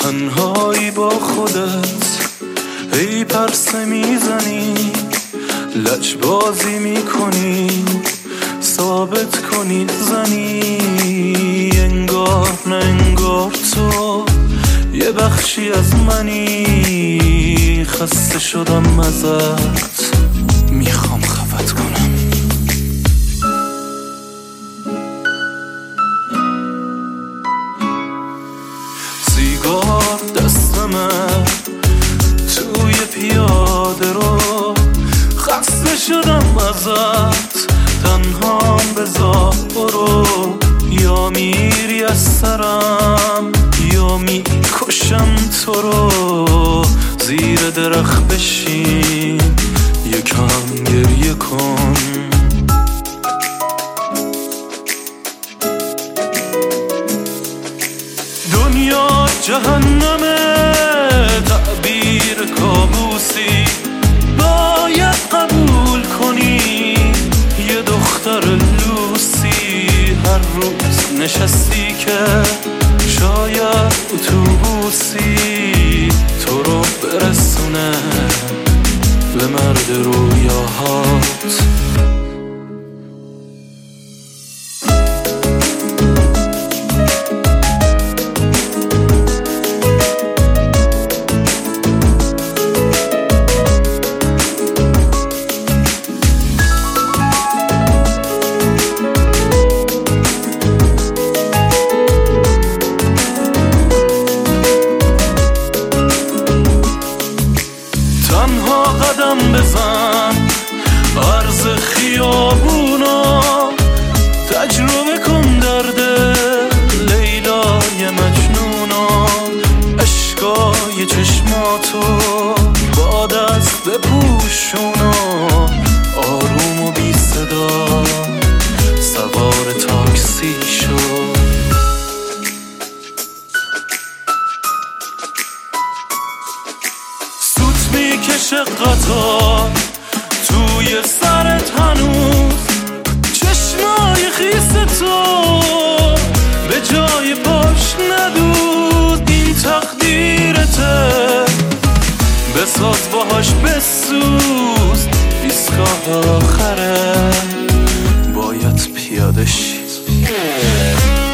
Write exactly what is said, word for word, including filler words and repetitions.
تنهایی با خودت هی پرسه میزنی، لجبازی میکنی ثابت کنی زنی. انگار نه انگار تو یه بخشی از منی. خسته شدم ازت، میخوام خفت کنم. سیگار دستمه توی پیاده رو، خسته شدم ازت، تنهام بذار برو. یا میری از سرم یا میکشم تو رو. زیر درخت بشین یکم گریه کن. دنیا جهنمه، تعبیر کابوسی باید قبول کنی. یه دختر لوسی هر روز نشستی که شاید اتوبوسی تو رو برسونه به مرد رویاهات. تنها قدم بزن عرض خیابونا، تجربه کن درد لیلای مجنونا. اشکای چشماتو با دست بپوشونا، آروم و بی صدا سوار تاکسی شو. میکشه قطار توی سرت هنوز، چشمای خیس تو به جای پاش ندود. این تقدیرته بساز باهاش بسوز، ایستگاه آخره باید پیاده شی.